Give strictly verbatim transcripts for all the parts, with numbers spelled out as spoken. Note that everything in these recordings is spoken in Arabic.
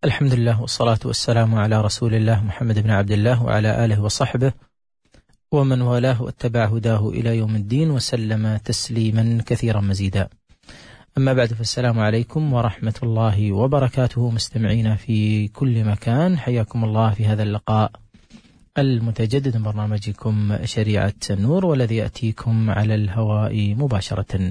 الحمد لله والصلاة والسلام على رسول الله محمد بن عبد الله وعلى آله وصحبه ومن والاه واتبع هداه إلى يوم الدين وسلم تسليما كثيرا مزيدا. أما بعد، فالسلام عليكم ورحمة الله وبركاته مستمعين في كل مكان، حياكم الله في هذا اللقاء المتجدد من برنامجكم شريعة النور، والذي يأتيكم على الهواء مباشرة.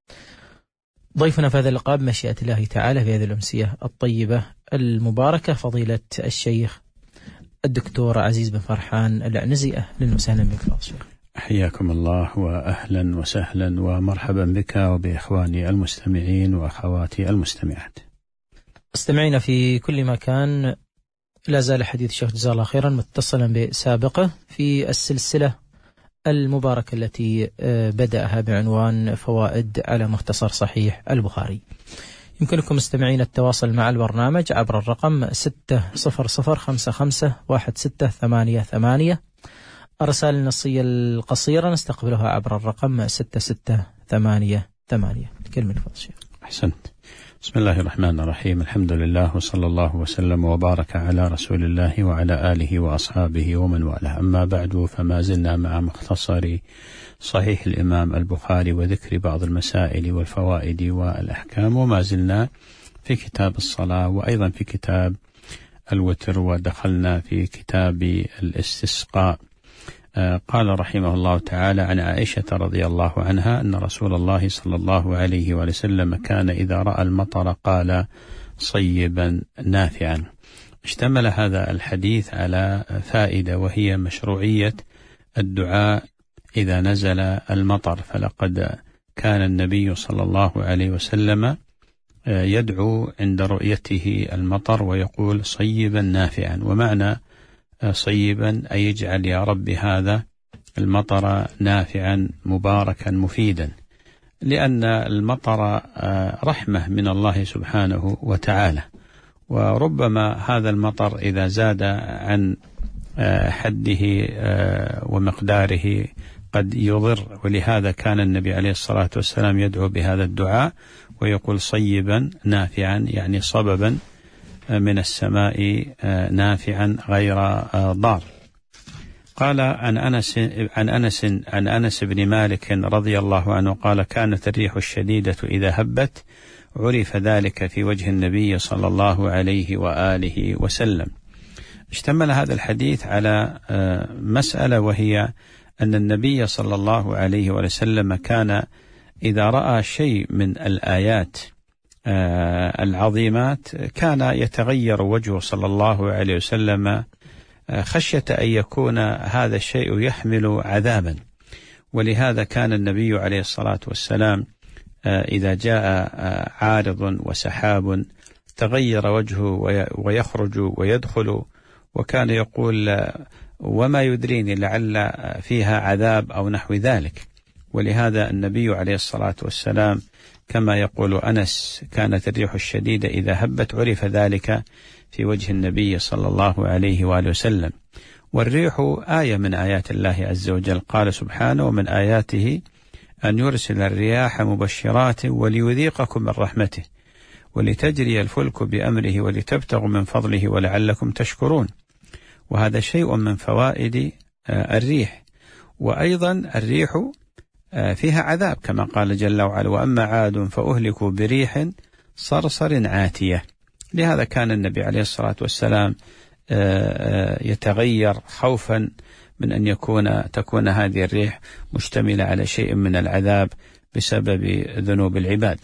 ضيفنا في هذا اللقاء بمشيئة الله تعالى في هذه الأمسية الطيبة المباركة فضيلة الشيخ الدكتور عزيز بن فرحان العنزي. أهلا وسهلا بك فضيلة الشيخ. حياكم الله وأهلا وسهلا ومرحبا بك وبإخواني المستمعين وأخواتي المستمعات. مستمعين في كل مكان، لا زال حديث الشيخ جزاه الله خيرا متصلا بسابقه في السلسلة المباركة التي بدأها بعنوان فوائد على مختصر صحيح البخاري. يمكنكم مستمعين التواصل مع البرنامج عبر الرقم ستة صفر صفر خمسة خمسة واحد ستة ثمانية ثمانية. الرسائل النصية القصيرة نستقبلها عبر الرقم ستة ستة ثمانية ثمانية. كلمة فضل الشيخ. أحسنت. بسم الله الرحمن الرحيم، الحمد لله وصلى الله وسلم وبارك على رسول الله وعلى آله وأصحابه ومن والاه. أما بعد، فما زلنا مع مختصر صحيح الإمام البخاري وذكر بعض المسائل والفوائد والأحكام، وما زلنا في كتاب الصلاة وأيضا في كتاب الوتر، ودخلنا في كتاب الاستسقاء. قال رحمه الله تعالى عن عائشة رضي الله عنها أن رسول الله صلى الله عليه وسلم كان إذا رأى المطر قال صيبا نافعا. اشتمل هذا الحديث على فائدة، وهي مشروعية الدعاء إذا نزل المطر، فلقد كان النبي صلى الله عليه وسلم يدعو عند رؤيته المطر ويقول صيبا نافعا. ومعنى صيبا أي يجعل يا رب هذا المطر نافعا مباركا مفيدا، لأن المطر رحمة من الله سبحانه وتعالى، وربما هذا المطر إذا زاد عن حده ومقداره قد يضر، ولهذا كان النبي عليه الصلاة والسلام يدعو بهذا الدعاء ويقول صيبا نافعا، يعني صببا من السماء نافعا غير ضار. قال عن أنس عن أنس عن أنس بن مالك رضي الله عنه قال كانت الريح الشديدة إذا هبت عرف ذلك في وجه النبي صلى الله عليه وآله وسلم. اشتمل هذا الحديث على مسألة، وهي أن النبي صلى الله عليه وسلم كان إذا رأى شيء من الآيات العظيمات كان يتغير وجهه صلى الله عليه وسلم خشية أن يكون هذا الشيء يحمل عذابا. ولهذا كان النبي عليه الصلاة والسلام إذا جاء عارض وسحاب تغير وجهه ويخرج ويدخل، وكان يقول وما يدريني لعل فيها عذاب أو نحو ذلك. ولهذا النبي عليه الصلاة والسلام كما يقول أنس كانت الريح الشديدة إذا هبت عرف ذلك في وجه النبي صلى الله عليه وآله وسلم. والريح آية من آيات الله عز وجل، قال سبحانه ومن آياته أن يرسل الرياح مبشرات وليذيقكم من رحمته ولتجري الفلك بأمره ولتبتغوا من فضله ولعلكم تشكرون. وهذا شيء من فوائد الريح. وأيضا الريح فيها عذاب كما قال جل وعلا وأما عاد فأهلكوا بريح صرصر عاتية. لهذا كان النبي عليه الصلاة والسلام يتغير خوفا من أن يكون تكون هذه الريح مشتملة على شيء من العذاب بسبب ذنوب العباد.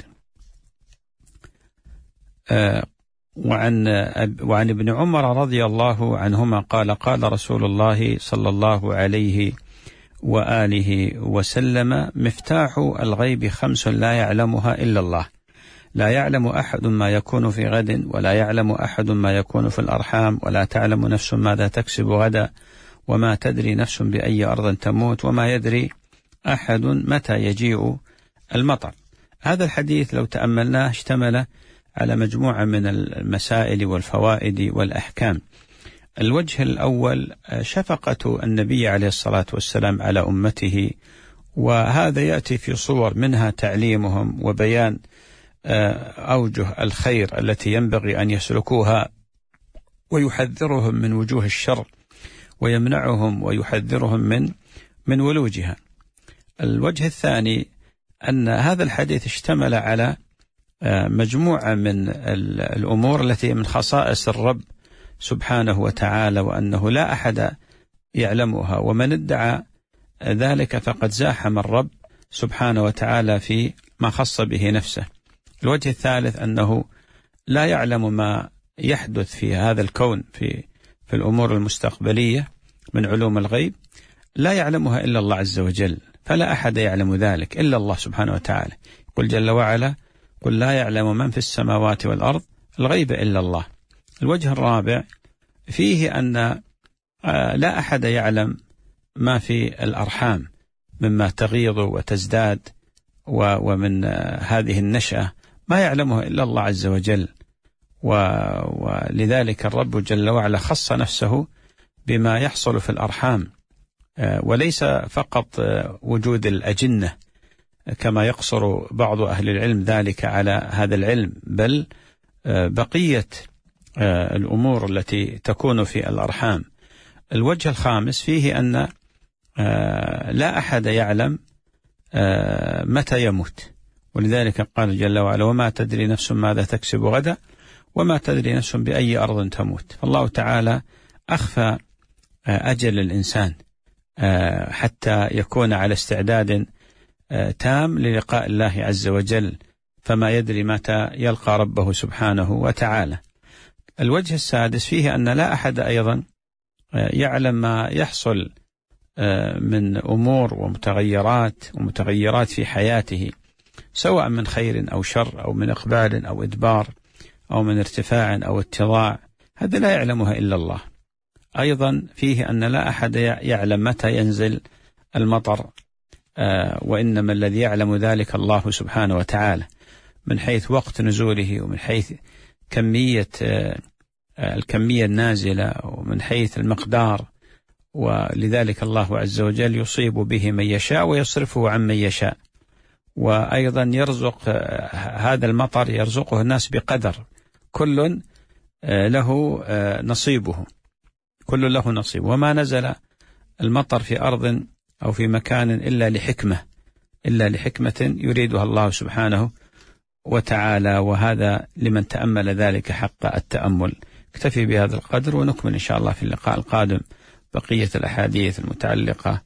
وعن وعن ابن عمر رضي الله عنهما قال قال رسول الله صلى الله عليه وآله وسلم مفتاح الغيب خمس لا يعلمها إلا الله، لا يعلم أحد ما يكون في غد، ولا يعلم أحد ما يكون في الأرحام، ولا تعلم نفس ماذا تكسب غدا، وما تدري نفس بأي أرض تموت، وما يدري أحد متى يجيء المطر. هذا الحديث لو تأملناه اشتمل على مجموعة من المسائل والفوائد والأحكام. الوجه الأول شفقة النبي عليه الصلاة والسلام على أمته، وهذا يأتي في صور منها تعليمهم وبيان أوجه الخير التي ينبغي أن يسلكوها ويحذرهم من وجوه الشر، ويمنعهم ويحذرهم من من ولوجها. الوجه الثاني أن هذا الحديث اشتمل على مجموعة من الأمور التي من خصائص الرب سبحانه وتعالى، وأنه لا أحد يعلمها، ومن ادعى ذلك فقد زاحم الرب سبحانه وتعالى في ما خص به نفسه. الوجه الثالث أنه لا يعلم ما يحدث في هذا الكون في في الأمور المستقبلية من علوم الغيب، لا يعلمها إلا الله عز وجل، فلا أحد يعلم ذلك إلا الله سبحانه وتعالى. قل جل وعلا: قل لا يعلم من في السماوات والأرض الغيب إلا الله. الوجه الرابع فيه أن لا أحد يعلم ما في الأرحام مما تغيض وتزداد ومن هذه النشأة، ما يعلمه إلا الله عز وجل. ولذلك الرب جل وعلا خص نفسه بما يحصل في الأرحام، وليس فقط وجود الأجنة كما يقصر بعض أهل العلم ذلك على هذا العلم، بل بقية الأمور التي تكون في الأرحام. الوجه الخامس فيه أن لا أحد يعلم متى يموت، ولذلك قال جل وعلا: وما تدري نفس ماذا تكسب غدا وما تدري نفس بأي أرض تموت. فالله تعالى أخفى أجل الإنسان حتى يكون على استعداد تام للقاء الله عز وجل، فما يدري متى يلقى ربه سبحانه وتعالى. الوجه السادس فيه أن لا أحد أيضا يعلم ما يحصل من أمور ومتغيرات ومتغيرات في حياته، سواء من خير أو شر أو من إقبال أو إدبار أو من ارتفاع أو اتضاع، هذا لا يعلمها إلا الله. أيضا فيه أن لا أحد يعلم متى ينزل المطر، وإنما الذي يعلم ذلك الله سبحانه وتعالى، من حيث وقت نزوله، ومن حيث كمية الكمية النازلة، ومن حيث المقدار. ولذلك الله عز وجل يصيب به من يشاء ويصرفه عن من يشاء. وأيضا يرزق هذا المطر يرزقه الناس بقدر، كل له نصيبه، كل له نصيب. وما نزل المطر في أرض أو في مكان إلا لحكمة إلا لحكمة يريدها الله سبحانه وتعالى، وهذا لمن تأمل ذلك حق التأمل. اكتفي بهذا القدر، ونكمل إن شاء الله في اللقاء القادم بقية الأحاديث المتعلقة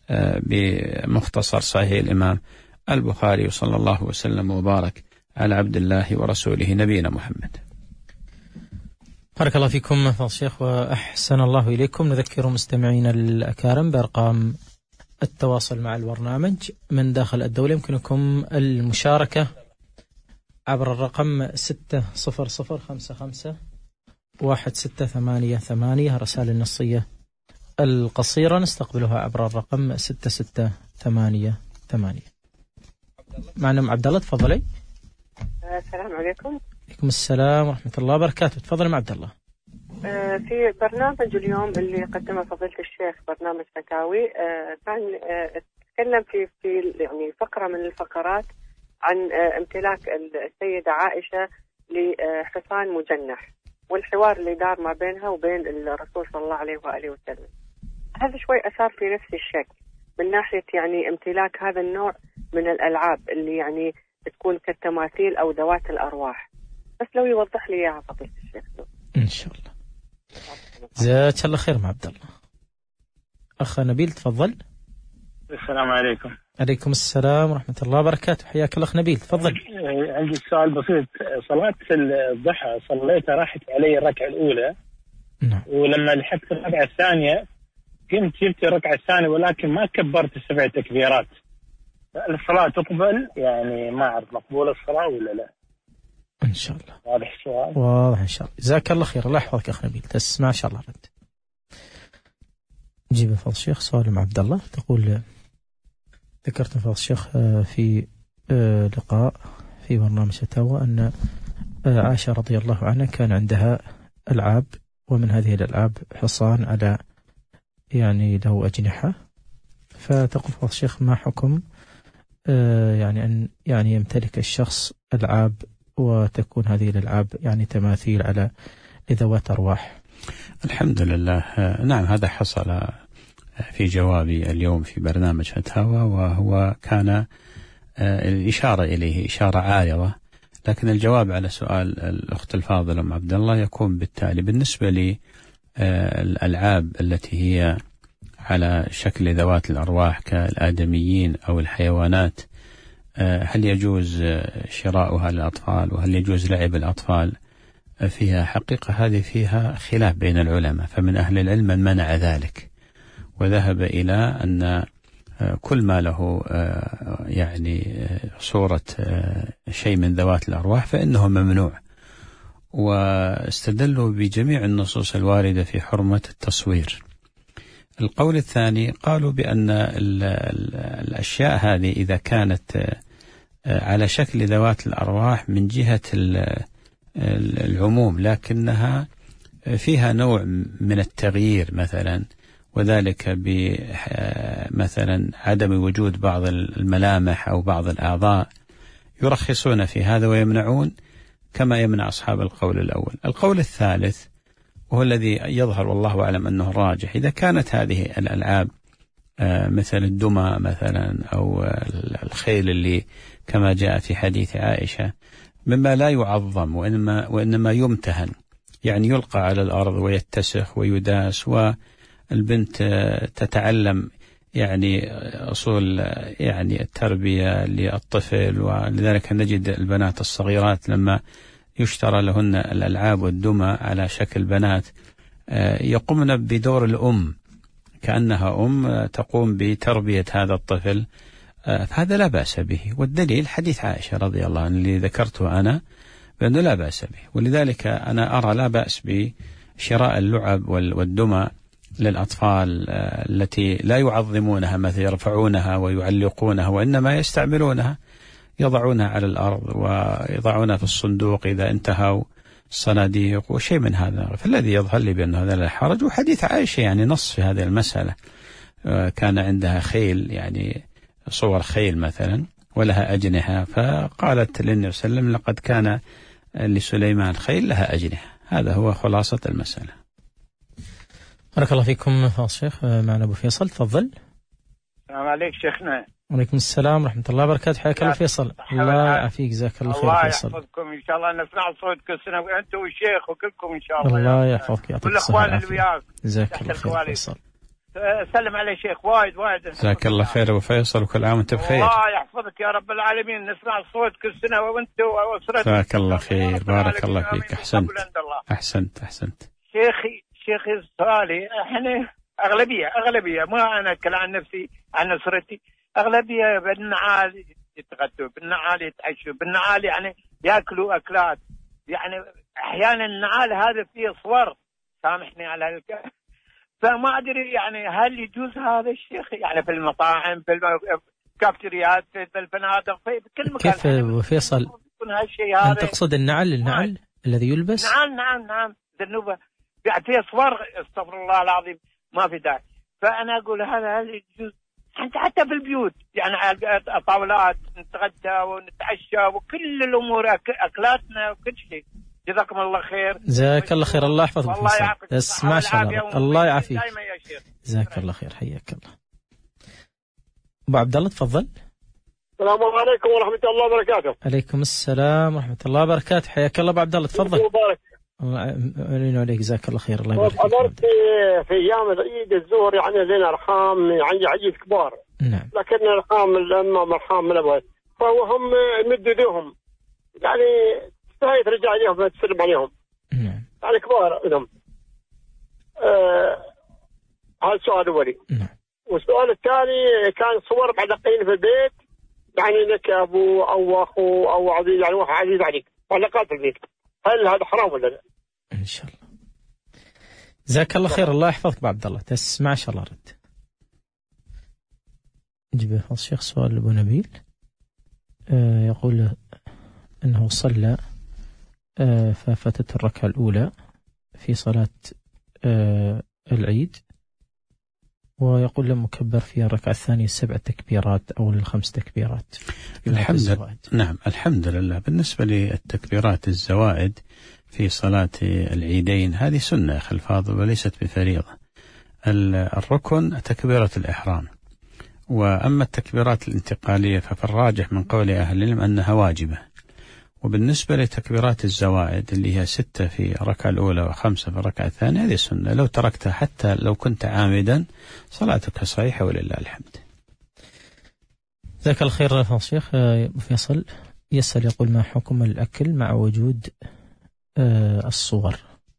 بمختصر صحيح الإمام البخاري، وصلى الله وسلم وبارك على عبد الله ورسوله نبينا محمد. بارك الله فيكم فضل الشيخ وأحسن الله إليكم. نذكر مستمعينا الأكارم بأرقام التواصل مع البرنامج من داخل الدولة. يمكنكم المشاركة عبر الرقم ستة صفر صفر خمسة خمسة واحد ستة ثمانية ثمانية. رسائل النصية القصيرة نستقبلها عبر الرقم ستة ستة ثمانية ثمانية. معنا أم عبد الله، تفضلي. السلام عليكم. عليكم السلام ورحمة الله وبركاته. تفضلي عبد الله. في برنامج اليوم اللي قدمه فضيلة الشيخ، برنامج فتاوي، كان تكلم في في يعني فقرة من الفقرات عن امتلاك السيدة عائشة لحصان مجنح، والحوار اللي دار ما بينها وبين الرسول صلى الله عليه وآله وسلم. هذا شوي أثار في نفسي الشك من ناحية يعني امتلاك هذا النوع من الألعاب اللي يعني تكون كالتماثيل أو ذوات الأرواح، بس لو يوضح لي إياها فضيلة الشيخ. إن شاء الله. جزاك الله خير مع عبد الله. أخ نبيل تفضل. السلام عليكم. عليكم السلام ورحمة الله وبركاته. حياك الله أخ نبيل، تفضل. عندي سؤال بسيط. صلاة الضحى صليتها راحت علي الركعة الأولى، نعم. ولما لحقت الركعة الثانية قمت جبت الركعة الثانية ولكن ما كبرت السبع تكبيرات. الصلاة تقبل؟ يعني ما أعرف مقبولة الصلاة ولا لا. إن شاء الله. واضح السؤال؟ واضح إن شاء الله. جزاك الله خير. الله يحفظك أخ نبيل. تسمع إن شاء الله رد. نجيب فضل الشيخ سؤال مع عبد الله. تقول: ذكرت فضل الشيخ في لقاء في برنامج فتاوى أن عائشة رضي الله عنها كان عندها ألعاب، ومن هذه الألعاب حصان على يعني له أجنحة، فتقول فضل الشيخ: ما حكم يعني أن يعني يمتلك الشخص ألعاب وتكون هذه الألعاب يعني تماثيل على لذوات أرواح؟ الحمد لله. نعم، هذا حصل في جوابي اليوم في برنامج فتاوى، وهو كان الإشارة إليه إشارة عارضة، لكن الجواب على سؤال الأخت الفاضلة أم عبد الله يكون بالتالي: بالنسبة للألعاب التي هي على شكل ذوات الأرواح كالآدميين أو الحيوانات، هل يجوز شراؤها للأطفال وهل يجوز لعب الأطفال فيها؟ حقيقة هذه فيها خلاف بين العلماء، فمن أهل العلم من منع ذلك وذهب إلى أن كل ما له يعني صورة شيء من ذوات الأرواح فإنه ممنوع، واستدلوا بجميع النصوص الواردة في حرمة التصوير. القول الثاني قالوا بأن الأشياء هذه إذا كانت على شكل ذوات الأرواح من جهة العموم لكنها فيها نوع من التغيير مثلا، وذلك بمثلا عدم وجود بعض الملامح أو بعض الأعضاء، يرخصون في هذا ويمنعون كما يمنع أصحاب القول الأول. القول الثالث وهو الذي يظهر والله أعلم أنه راجح: إذا كانت هذه الألعاب مثل الدمى مثلا أو الخيل اللي كما جاء في حديث عائشة مما لا يعظم وإنما, وإنما يمتهن، يعني يلقى على الأرض ويتسخ ويداس، والبنت تتعلم يعني أصول يعني التربية للطفل، ولذلك نجد البنات الصغيرات لما يشترى لهن الألعاب والدمى على شكل بنات يقومن بدور الأم كأنها أم تقوم بتربية هذا الطفل، فهذا لا بأس به. والدليل حديث عائشة رضي الله عنها اللي ذكرته أنا بأنه لا بأس به، ولذلك أنا أرى لا بأس بشراء اللعب والدمى للأطفال التي لا يعظمونها، مثل يرفعونها ويعلقونها، وإنما يستعملونها، يضعونها على الأرض ويضعونها في الصندوق إذا انتهوا الصناديق وشيء من هذا. فالذي يظهر لي بأنه هذا لا حرج. وحديث عائشة يعني نص في هذه المسألة، كان عندها خيل يعني صور خيل مثلا ولها أجنحة، فقالت للنبي صلى الله عليه وسلم: لقد كان لسليمان خيل لها أجنحة. هذا هو خلاصة المسألة. بارك الله فيكم فضل الشيخ. معنا أبو فيصل، تفضل. السلام عليك شيخنا. وعليكم السلام ورحمة الله وبركاته. حياك الله فيصل. الله يعافيك، جزاك الله خير. الله فيصل، يحفظكم إن شاء الله، نسمع صوتكم سنة وأنتم والشيخ وكلكم إن شاء الله. الله يحفظك، يعطيك الصحة والأخوان اللي وياك. جزاك الله خير فيصل. سلم على شيخ وايد وايد. جزاك الله خير أبو فيصل، وكل عام وأنت بخير. الله يحفظك يا رب العالمين، نسمع صوتكم سنة وأنتم وأسرتك. جزاك الله خير، بارك الله فيك. أحسنت أحسنت أحسنت. شيخي شيخي الصالي، احنا أغلبية أغلبية ما أنا أتكلم عن نفسي عن أسرتي، أغلبية بالنعال يتغدوا، بالنعال يتعشوا، بالنعال يعني يأكلوا أكلات، يعني أحيانا النعال هذا فيه صور، سامحني على الك... فما أدري يعني هل يجوز هذا الشيخ يعني في المطاعم، في الكافتريات، في الفنادق، في كل مكان. كيف أبو فيصل؟ أنت تقصد النعل النعل الذي يلبس؟ نعم نعم نعم ذنوبة يعني فيه صور، استغفر الله العظيم ما في داعي. فأنا أقول هذا هل يجوز حتى في البيوت، يعني على طاولات نتغدى ونتعشى وكل الأمور أكلاتنا وكل شيء. جزاكم الله خير. جزاك الله خير. الله يحفظك. الله يعافيك. بس ما شاء الله، الله يعافيك. جزاك الله خير، حياك الله. أبو عبد الله تفضل. السلام عليكم ورحمة الله وبركاته. عليكم السلام ورحمة الله وبركاته. حياك الله أبو عبد الله، تفضل. مبارك. الله علينا وعليك، جزاك الله خير. الله يبارك فيك. حضرت في أيام العيد الزهر يعني لنا أرحام يعني عيد كبار. نعم. لكن أرحام الأمة مرحام من الأبوات، فهم يمدوا لهم يعني تستهي ترجع عليهم تسلم عليهم. نعم. يعني كبار منهم. آه هذا السؤال الأولي. نعم. والسؤال الثاني كان صور معلقين في البيت، يعني لك أبو أو أخو أو عزيز يعني واحد عزيز عليك معلقات في البيت، هل هذا حرام ولا لا؟ إن شاء الله. جزاك الله خير. الله يحفظك أبو عبد الله. تسمع إن شاء الله رد. جبه الشيخ سؤال أبو نبيل. آه يقول أنه صلى آه ففاتت الركعة الأولى في صلاة آه العيد، ويقول لم مكبر في الركعة الثانية السبع تكبيرات أو الخمس تكبيرات. الحمد لله. نعم الحمد لله. بالنسبة للتكبيرات الزوائد في صلاة العيدين هذه سنة يا أخي الفاضل وليست بفريضة. الركن تكبيرة الإحرام، وأما التكبيرات الانتقالية ففي الراجح من قول أهل العلم أنها واجبة. وبالنسبة لتكبيرات الزوائد اللي هي ستة في الركعة الأولى وخمسة في الركعة الثانية هذه سنة، لو تركتها حتى لو كنت عامدا صلاتك صحيحة ولله الحمد. ذاك الخير يا شيخ. فيصل يسأل يقول ما حكم الأكل مع وجود الصور؟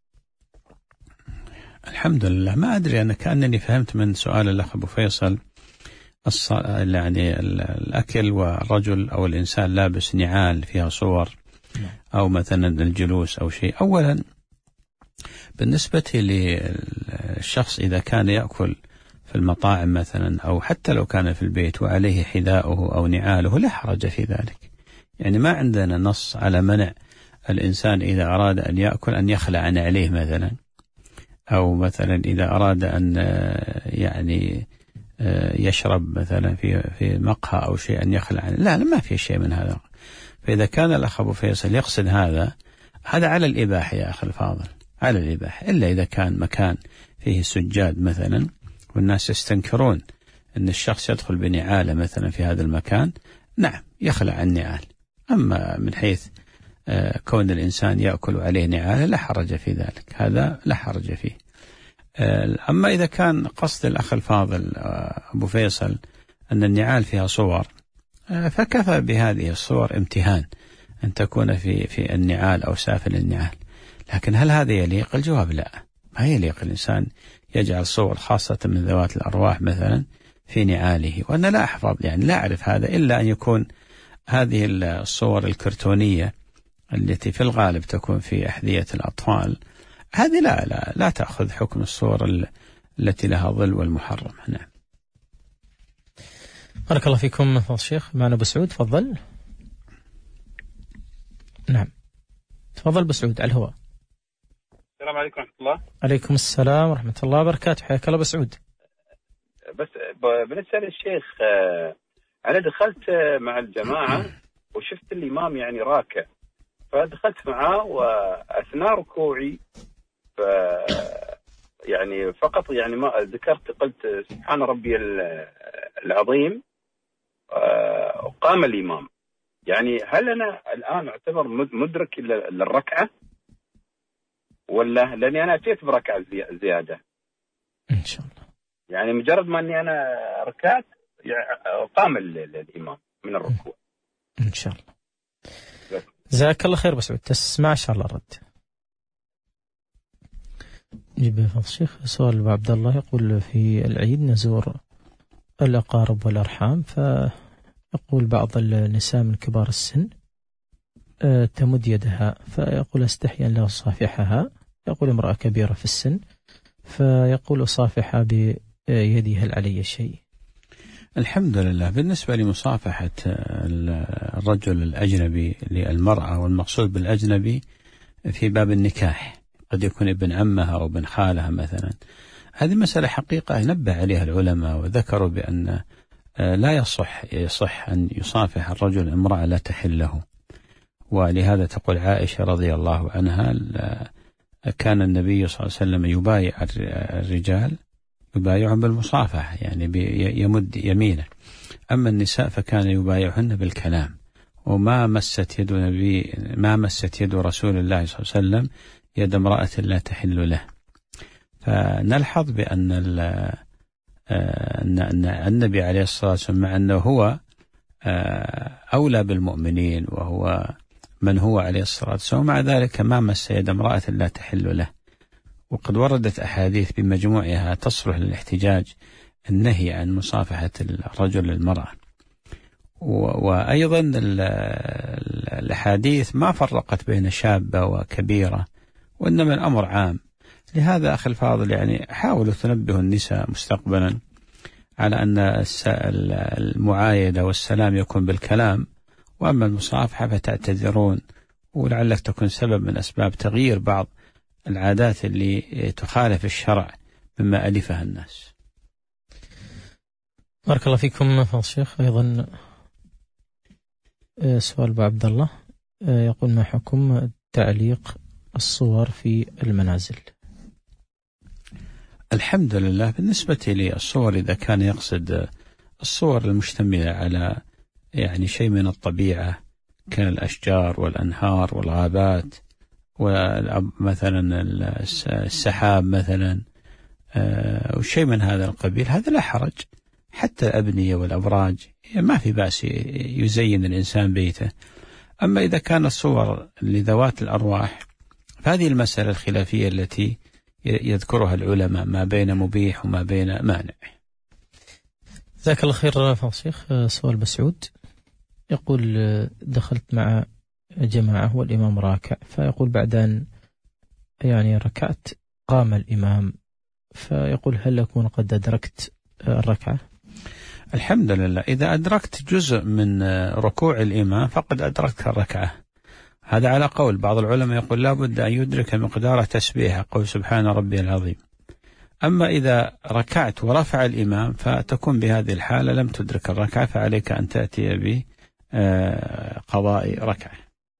الحمد لله. ما أدري أنا كأنني فهمت من سؤال الأخ أبو فيصل الص... يعني الأكل والرجل أو الإنسان لابس نعال فيها صور أو مثلا الجلوس أو شيء. أولا بالنسبة للشخص إذا كان يأكل في المطاعم مثلا أو حتى لو كان في البيت وعليه حذاؤه أو نعاله لا حرج في ذلك. يعني ما عندنا نص على منع الإنسان إذا أراد أن يأكل أن يخلع عليه مثلا، أو مثلا إذا أراد أن يعني يشرب مثلا في في مقهى أو شيء أن يخلع عنه. لا ما في شيء من هذا. فإذا كان الأخ أبو فيصل يقصد هذا هذا على الإباحة يا أخي الفاضل، على الإباحة، إلا إذا كان مكان فيه سجاد مثلا والناس يستنكرون أن الشخص يدخل بنعاله مثلا في هذا المكان، نعم يخلع النعال. أما من حيث كون الإنسان يأكل عليه نعاله لا حرج في ذلك، هذا لا حرج فيه. أما إذا كان قصد الأخ الفاضل أبو فيصل أن النعال فيها صور فكفى بهذه الصور امتهان أن تكون في في النعال أو سافل النعال. لكن هل هذا يليق؟ الجواب لا، ما يليق الإنسان يجعل صور خاصة من ذوات الأرواح مثلا في نعاله. وأنا لا أحفظ يعني لا أعرف هذا إلا أن يكون هذه الصور الكرتونية التي في الغالب تكون في أحذية الأطفال، هذه لا لا لا تأخذ حكم الصور التي لها ظل والمحرم. نعم. بارك الله فيكم فضل الشيخ. معنا أبو سعود، تفضل. نعم تفضل أبو سعود على الهواء. السلام عليكم ورحمة الله. عليكم السلام ورحمة الله وبركاته، حياك الله أبو سعود. بس بالنسبة للشيخ أنا دخلت مع الجماعة وشفت الإمام يعني راكع، فدخلت معاه وأثناء ركوعي ف يعني فقط يعني ما ذكرت قلت سبحان ربي العظيم وقام الإمام. يعني هل أنا الآن أعتبر مدرك للركعة ولا لأني أنا أتيت بركعة زيادة؟ إن شاء الله. يعني مجرد ما أني أنا ركعت قام الإمام من الركوع. إن شاء الله. جزاك الله خير بس تسمع إن شاء الله الرد. جيب فضل الشيخ. سؤال أبو عبد الله يقول في العيد نزور الأقارب والأرحام، فيقول بعض النساء من كبار السن تمد يدها، فيقول استحي أن لا أصافحها. يقول امرأة كبيرة في السن فيقول أصافحها بيدي، هل علي شيء؟ الحمد لله. بالنسبة لمصافحة الرجل الأجنبي للمرأة، والمقصود بالأجنبي في باب النكاح قد يكون ابن عمها أو ابن خالها مثلا، هذه مسألة حقيقة نبه عليها العلماء وذكروا بأن لا يصح يصح أن يصافح الرجل امرأة لا تحل له. ولهذا تقول عائشة رضي الله عنها كان النبي صلى الله عليه وسلم يبايع الرجال يبايعهم بالمصافحة، يعني يمد يمينه. أما النساء فكان يبايعهن بالكلام. وما مست يد نبي ما مست يد رسول الله صلى الله عليه وسلم يد امرأة لا تحل له. فنلحظ بأن النبي عليه الصلاة والسلام مع أنه هو أولى بالمؤمنين وهو من هو عليه الصلاة والسلام، مع ذلك ما مس يد امرأة لا تحل له. وقد وردت أحاديث بمجموعها تصلح للاحتجاج النهي عن مصافحة الرجل للمرأة. وأيضا الأحاديث ما فرقت بين شابة وكبيرة، وإنما الأمر عام. لهذا أخي الفاضل يعني حاولوا تنبهوا النساء مستقبلا على أن المعايدة والسلام يكون بالكلام، وأما المصافحة فتعتذرون، ولعلك تكون سبب من أسباب تغيير بعض العادات اللي تخالف الشرع مما ألفها الناس. بارك الله فيكم فضل الشيخ. أيضا سؤال أبو عبد الله يقول ما حكم التعليق الصور في المنازل؟ الحمد لله. بالنسبة لي الصور إذا كان يقصد الصور المشتملة على يعني شيء من الطبيعة كالأشجار والأنهار والغابات ومثلا السحاب مثلا وشيء من هذا القبيل، هذا لا حرج. حتى الأبنية والأبراج ما في بأس يزين الإنسان بيته. أما إذا كان الصور لذوات الأرواح فهذه المسألة الخلافية التي يذكرها العلماء ما بين مبيح وما بين مانع. جزاك الله خير فضل الشيخ. سؤال بسعود يقول دخلت مع جماعة والإمام راكع، فيقول بعد أن يعني ركعت قام الإمام، فيقول هل أكون قد أدركت الركعة؟ الحمد لله. إذا أدركت جزء من ركوع الإمام فقد أدركت الركعة. هذا على قول بعض العلماء يقول لا بد أن يدرك مقدار تسبيحه، قول سبحان ربي العظيم. أما إذا ركعت ورفع الإمام فتكون بهذه الحالة لم تدرك الركعة، فعليك أن تأتي بقضاء ركعة.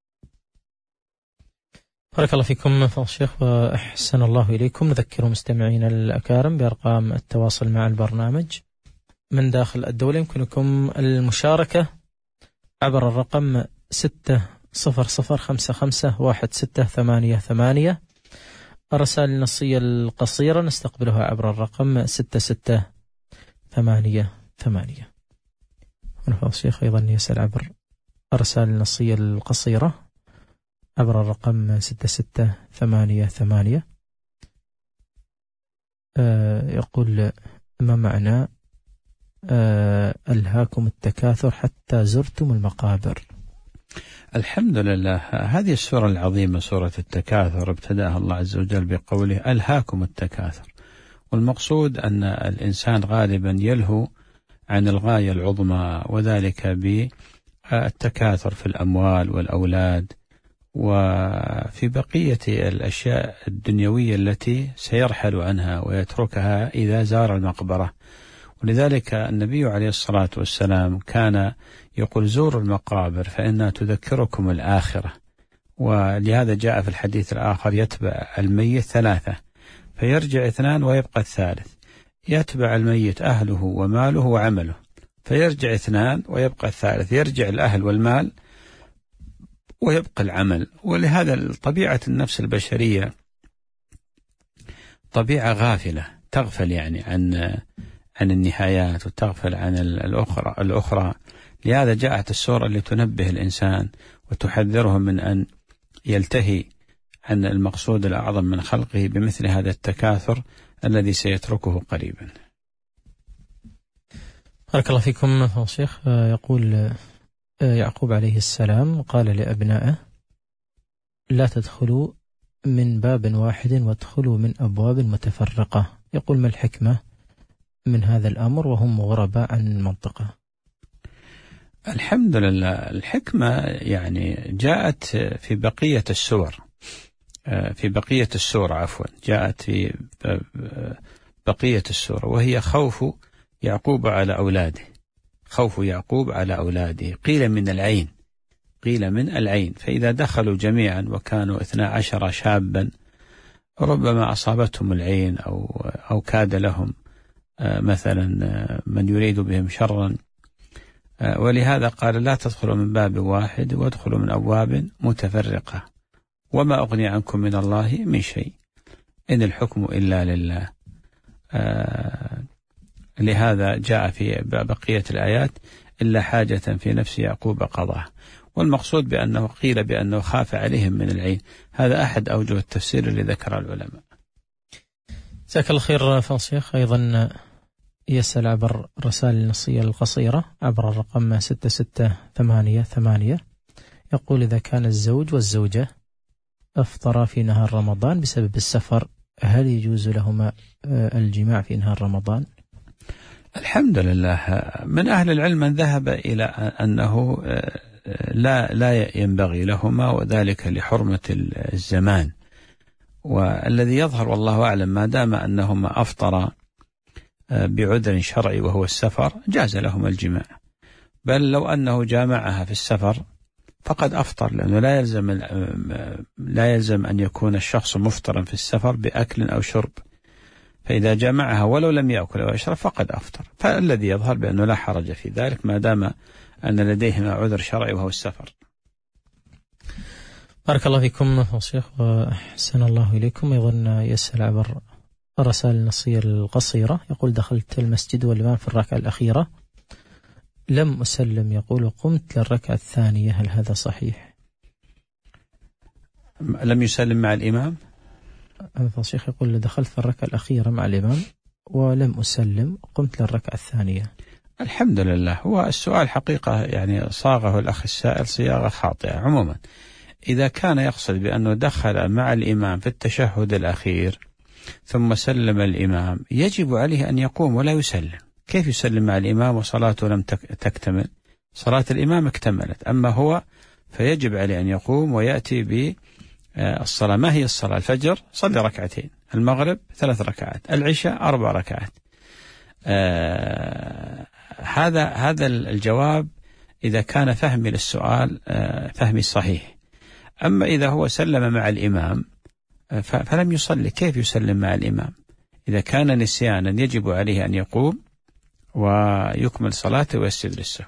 بارك الله فيكم فضل الشيخ وأحسن الله إليكم. نذكر مستمعين الأكارم بأرقام التواصل مع البرنامج من داخل الدولة. يمكنكم المشاركة عبر الرقم ستة صفر صفر خمسة خمسة واحد ستة ثمانية ثمانية. الرسائل النصية القصيرة نستقبلها عبر الرقم ستة ستة ثمانية ثمانية. ونفضل الشيخ أيضا يسأل عبر الرسائل النصية القصيرة عبر الرقم ستة ستة ثمانية ثمانية. آه يقول ما معنى آه ألهاكم التكاثر حتى زرتم المقابر؟ الحمد لله. هذه السورة العظيمة سورة التكاثر ابتدأها الله عز وجل بقوله ألهاكم التكاثر، والمقصود أن الإنسان غالبا يلهو عن الغاية العظمى، وذلك بالتكاثر في الأموال والأولاد وفي بقية الأشياء الدنيوية التي سيرحل عنها ويتركها إذا زار المقبرة. ولذلك النبي عليه الصلاة والسلام كان يقول زوروا المقابر فإنها تذكركم الآخرة. ولهذا جاء في الحديث الآخر يتبع الميت ثلاثة فيرجع اثنان ويبقى الثالث، يتبع الميت أهله وماله وعمله فيرجع اثنان ويبقى الثالث، يرجع الأهل والمال ويبقى العمل. ولهذا طبيعة النفس البشرية طبيعة غافلة، تغفل يعني عن عن النهايات وتغفل عن الأخرى الأخرى. لهذا جاءت السورة لتنبه الإنسان وتحذره من أن يلتهي عن المقصود الأعظم من خلقه بمثل هذا التكاثر الذي سيتركه قريبا. بارك الله فيكم فضل الشيخ. يقول يعقوب عليه السلام قال لأبنائه لا تدخلوا من باب واحد وادخلوا من أبواب متفرقة. يقول ما الحكمة من هذا الأمر وهم غرباء عن المنطقة؟ الحمد لله. الحكمة يعني جاءت في بقية السور في بقية السورة عفوا جاءت في بقية السورة وهي خوف يعقوب على أولاده، خوف يعقوب على أولاده. قيل من العين قيل من العين فإذا دخلوا جميعا وكانوا اثنا عشر شابا ربما أصابتهم العين أو أو كاد لهم مثلا من يريد بهم شرا، ولهذا قال لا تدخلوا من باب واحد وادخلوا من أبواب متفرقة وما أغني عنكم من الله من شيء إن الحكم إلا لله. آه لهذا جاء في بقية الآيات إلا حاجة في نفس يعقوب قضاها، والمقصود بأنه قيل بأنه خاف عليهم من العين. هذا أحد أوجه التفسير اللي ذكر العلماء. جزاك الله خير فضل الشيخ. أيضا يسأل عبر الرسائل النصية القصيرة عبر الرقم ستة ستة ثمانية ثمانية. يقول إذا كان الزوج والزوجة أفطرا في نهار رمضان بسبب السفر هل يجوز لهما الجماع في نهار رمضان؟ الحمد لله. من أهل العلم من ذهب إلى أنه لا لا ينبغي لهما، وذلك لحرمة الزمان. والذي يظهر والله أعلم ما دام أنهما أفطرا بعذر شرعي وهو السفر جاز لهما الجماع، بل لو أنه جامعها في السفر فقد أفطر، لأنه لا يلزم لا يلزم أن يكون الشخص مفطرا في السفر بأكل أو شرب، فإذا جمعها ولو لم يأكل أو يشرب فقد أفطر. فالذي يظهر بأنه لا حرج في ذلك ما دام أن لديهما عذر شرعي وهو السفر. بارك الله فيكم شيخ وأحسن الله إليكم. أيضا يسأل عبر الرسائل النصية القصيرة، يقول: دخلت المسجد والإمام في الركعة الأخيرة لم أسلم، يقول وقمت للركعة الثانية، هل هذا صحيح؟ لم يسلم مع الإمام؟ الشيخ يقول: دخلت في الركعة الأخيرة مع الإمام ولم أسلم، قمت للركعة الثانية. الحمد لله. هو السؤال حقيقة يعني صاغه الأخ السائل صياغة خاطئة. عموما إذا كان يقصد بأنه دخل مع الإمام في التشهد الأخير ثم سلم الإمام، يجب عليه أن يقوم ولا يسلم. كيف يسلم مع الإمام وصلاته لم تكتمل؟ صلاة الإمام اكتملت، أما هو فيجب عليه أن يقوم ويأتي بالصلاة. ما هي الصلاة؟ الفجر صلي ركعتين، المغرب ثلاث ركعات، العشاء أربع ركعات. آه هذا هذا الجواب إذا كان فهمي للسؤال آه فهمي صحيح. أما إذا هو سلم مع الإمام فلم يصلي، كيف يسلم مع الإمام؟ إذا كان نسيانا يجب عليه أن يقوم ويكمل صلاته ويسجد للسهو.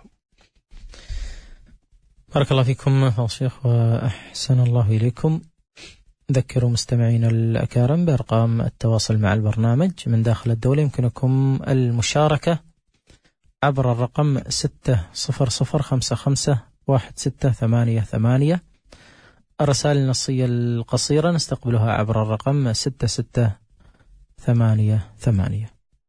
بارك الله فيكم يا شيخ وأحسن الله إليكم. ذكروا مستمعين الأكارم بأرقام التواصل مع البرنامج من داخل الدولة. يمكنكم المشاركة عبر الرقم ستة صفر صفر خمسة خمسة واحد ستة ثمانية ثمانية. الرسائل النصية القصيرة نستقبلها عبر الرقم ستة ستة ثمانية ثمانية.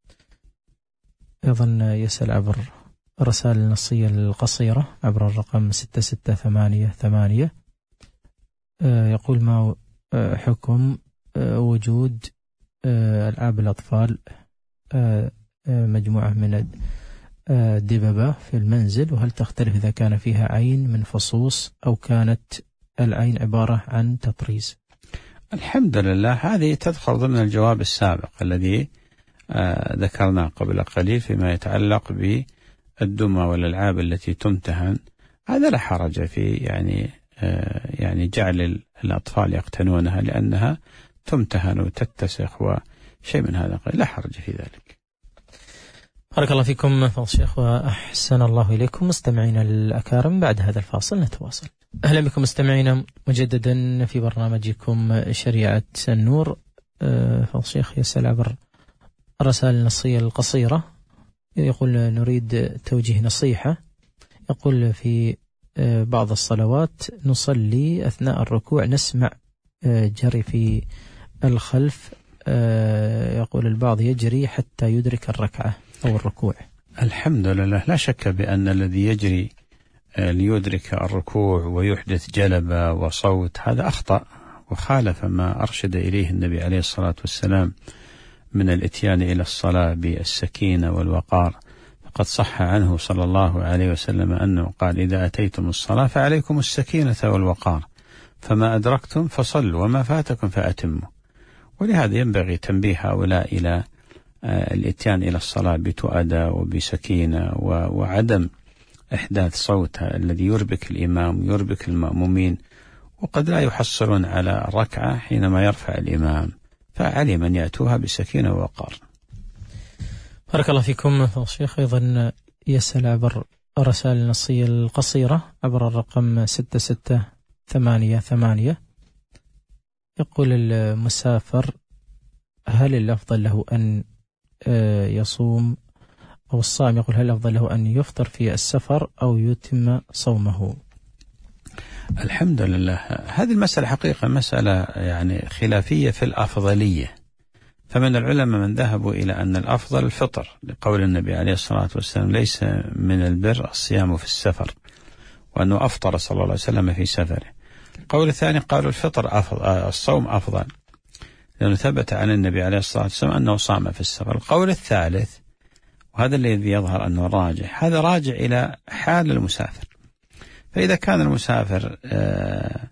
أيضا يسأل عبر الرسائل النصية القصيرة عبر الرقم ستة ستة ثمانية ثمانية. يقول: ما حكم وجود ألعاب الأطفال مجموعة من الدببة في المنزل، وهل تختلف إذا كان فيها عين من فصوص أو كانت العين عبارة عن تطريز؟ الحمد لله. هذه تدخل ضمن الجواب السابق الذي آه ذكرناه قبل قليل فيما يتعلق بالدمى والألعاب التي تمتهن. هذا لا حرج في يعني آه يعني جعل الأطفال يقتنونها لأنها تمتهن وتتسخ وشيء من هذا، لا حرج في ذلك. بارك الله فيكم فضل الشيخ وأحسن الله إليكم. مستمعين الأكارم، بعد هذا الفاصل نتواصل. أهلا بكم مستمعين مجددا في برنامجكم شريعة النور. فضل الشيخ يسأل عبر الرسائل النصية القصيرة، يقول: نريد توجيه نصيحة. يقول: في بعض الصلوات نصلي أثناء الركوع نسمع جري في الخلف، يقول البعض يجري حتى يدرك الركعة أو الركوع. الحمد لله. لا شك بأن الذي يجري ليدرك الركوع ويحدث جلبة وصوت هذا أخطأ وخالف ما أرشد إليه النبي عليه الصلاة والسلام من الإتيان إلى الصلاة بالسكينة والوقار. فقد صح عنه صلى الله عليه وسلم أنه قال: إذا أتيتم الصلاة فعليكم السكينة والوقار، فما أدركتم فصلوا وما فاتكم فأتموا. ولهذا ينبغي تنبيه هؤلاء إلى الإتيان إلى الصلاة بتؤدى وبسكينة وعدم إحداث صوت الذي يربك الإمام ويربك المأمومين، وقد لا يحصلون على الركعة حينما يرفع الإمام، فعلي من يأتوها بسكينة ووقار. بارك الله فيكم فضل الشيخ. أيضا يسأل عبر الرسائل النصية القصيرة عبر الرقم ستة ستة ثمانية ثمانية. يقول المسافر: هل الأفضل له أن يصوم أو الصائم، يقول هل الأفضل له أن يفطر في السفر أو يتم صومه؟ الحمد لله. هذه المسألة حقيقة مسألة يعني خلافية في الأفضلية، فمن العلماء من ذهبوا إلى أن الأفضل الفطر لقول النبي عليه الصلاة والسلام: ليس من البر الصيام في السفر، وأنه أفطر صلى الله عليه وسلم في سفره. القول الثاني قالوا الفطر أفضل، الصوم أفضل، لأنه ثبت عن النبي عليه الصلاة والسلام أنه صام في السفر. القول الثالث وهذا الذي يظهر أنه راجح، هذا راجع إلى حال المسافر. فإذا كان المسافر آآ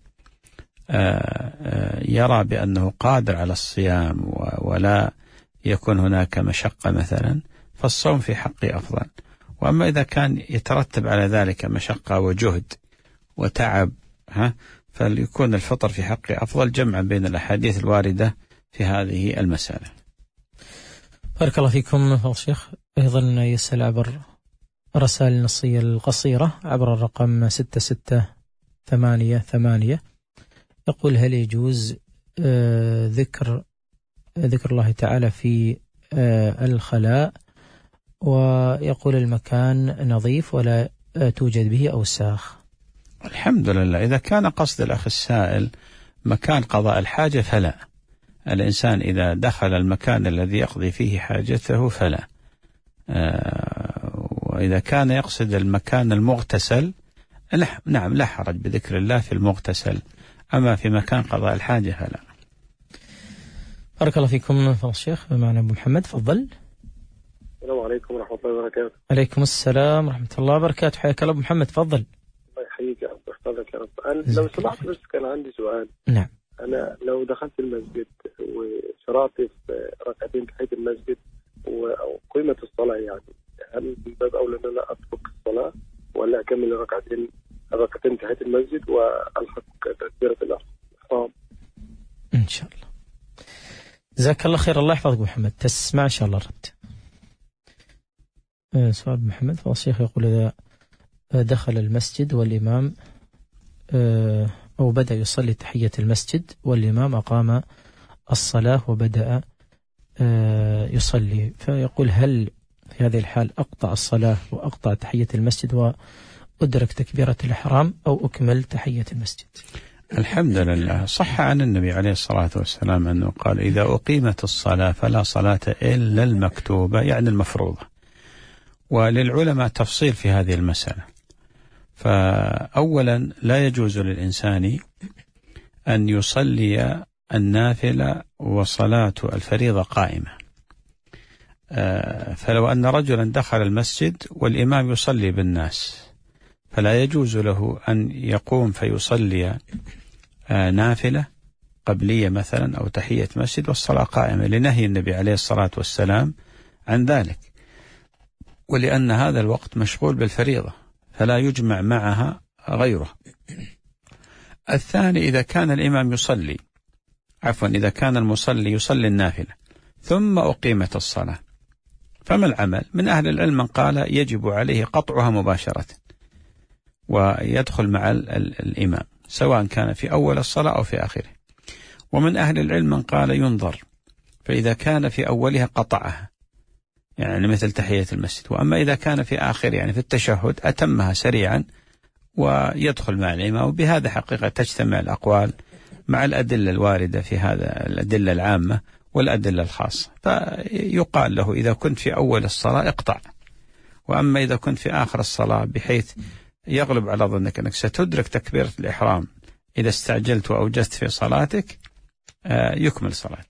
آآ يرى بأنه قادر على الصيام ولا يكون هناك مشقة مثلا، فالصوم في حقه أفضل. وأما إذا كان يترتب على ذلك مشقة وجهد وتعب، ها فليكون الفطر في حقه أفضل، جمعا بين الأحاديث الواردة في هذه المسألة. بارك الله فيكم فضل الشيخ. أيضا يسأل عبر الرسائل النصية القصيرة عبر الرقم ستة ستة ثمانية ثمانية، يقول: هل يجوز آه ذكر ذكر الله تعالى في آه الخلاء، ويقول المكان نظيف ولا آه توجد به أوساخ؟ الحمد لله. إذا كان قصد الأخ السائل مكان قضاء الحاجة فلا، الإنسان إذا دخل المكان الذي يقضي فيه حاجته فلا. آه وإذا كان يقصد المكان المغتسل، نعم لا حرج بذكر الله في المغتسل، أما في مكان قضاء الحاجة فلا. بارك الله فيكم فضل الشيخ. معنا أبو محمد، تفضل. السلام عليكم ورحمة الله وبركاته. عليكم السلام ورحمة الله وبركاته، حياك الله أبو محمد، تفضل. الله يحييك يا رب ويحفظك يا رب. أنا لو سمحت بس كان عندي سؤال. نعم. أنا لو دخلت المسجد وشرعت في ركعتين تحية المسجد وقيمة الصلاة، يعني هل من باب أولى أن أنا أترك الصلاة ولا أكمل ركعتين ركعتين تحية المسجد وألحق تكبيرة الإحرام؟ إن شاء الله. جزاك الله خير، الله يحفظك محمد. تسمع إن شاء الله رد. أه سؤال محمد فضل الشيخ يقول: إذا دخل المسجد والإمام أه أو بدأ يصلي تحية المسجد والإمام أقام الصلاة وبدأ أه يصلي، فيقول: هل في هذه الحال أقطع الصلاة وأقطع تحية المسجد وأدرك تكبيرة الإحرام أو أكمل تحية المسجد؟ الحمد لله. صح عن النبي عليه الصلاة والسلام أنه قال: إذا أقيمت الصلاة فلا صلاة إلا المكتوبة، يعني المفروضة. وللعلماء تفصيل في هذه المسألة. فأولا لا يجوز للإنسان أن يصلي النافلة وصلاة الفريضة قائمة. فلو أن رجلا دخل المسجد والإمام يصلي بالناس فلا يجوز له أن يقوم فيصلي نافلة قبلية مثلا أو تحية مسجد والصلاة قائمة، لنهي النبي عليه الصلاة والسلام عن ذلك، ولأن هذا الوقت مشغول بالفريضة فلا يجمع معها غيره. الثاني: إذا كان الإمام يصلي عفوا إذا كان المصلي يصلي النافلة ثم أقيمت الصلاة، فما العمل؟ من أهل العلم من قال يجب عليه قطعها مباشرة ويدخل مع الإمام سواء كان في أول الصلاة أو في آخره. ومن أهل العلم من قال ينظر، فإذا كان في أولها قطعها يعني مثل تحية المسجد، وأما إذا كان في آخر يعني في التشهد أتمها سريعا ويدخل مع الإمام. وبهذا حقيقة تجتمع الأقوال مع الأدلة الواردة في هذا، الأدلة العامة والأدلة الخاصة. فيقال له إذا كنت في أول الصلاة اقطع، وأما إذا كنت في آخر الصلاة بحيث يغلب على ظنك أنك ستدرك تكبيرة الإحرام إذا استعجلت وأوجزت في صلاتك يكمل صلاة.